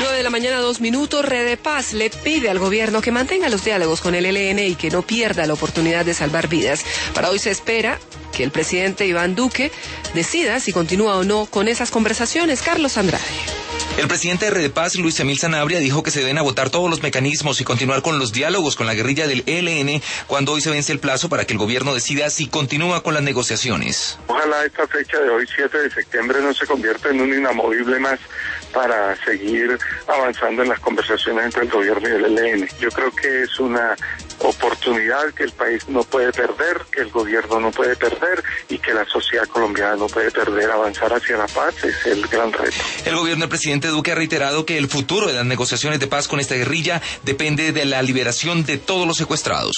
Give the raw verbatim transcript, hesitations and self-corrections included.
nueve de la mañana, dos minutos. Rede Paz le pide al gobierno que mantenga los diálogos con el E L N y que no pierda la oportunidad de salvar vidas. Para hoy se espera que el presidente Iván Duque decida si continúa o no con esas conversaciones. Carlos Andrade. El presidente de Rede Paz, Luis Emil Sanabria, dijo que se deben agotar todos los mecanismos y continuar con los diálogos con la guerrilla del E L N cuando hoy se vence el plazo para que el gobierno decida si continúa con las negociaciones. Ojalá esta fecha de hoy, siete de septiembre, no se convierta en un inamovible más para seguir avanzando en las conversaciones entre el gobierno y el E L N. Yo creo que es una oportunidad que el país no puede perder, que el gobierno no puede perder y que la sociedad colombiana no puede perder. Avanzar hacia la paz es el gran reto. El gobierno del presidente Duque ha reiterado que el futuro de las negociaciones de paz con esta guerrilla depende de la liberación de todos los secuestrados.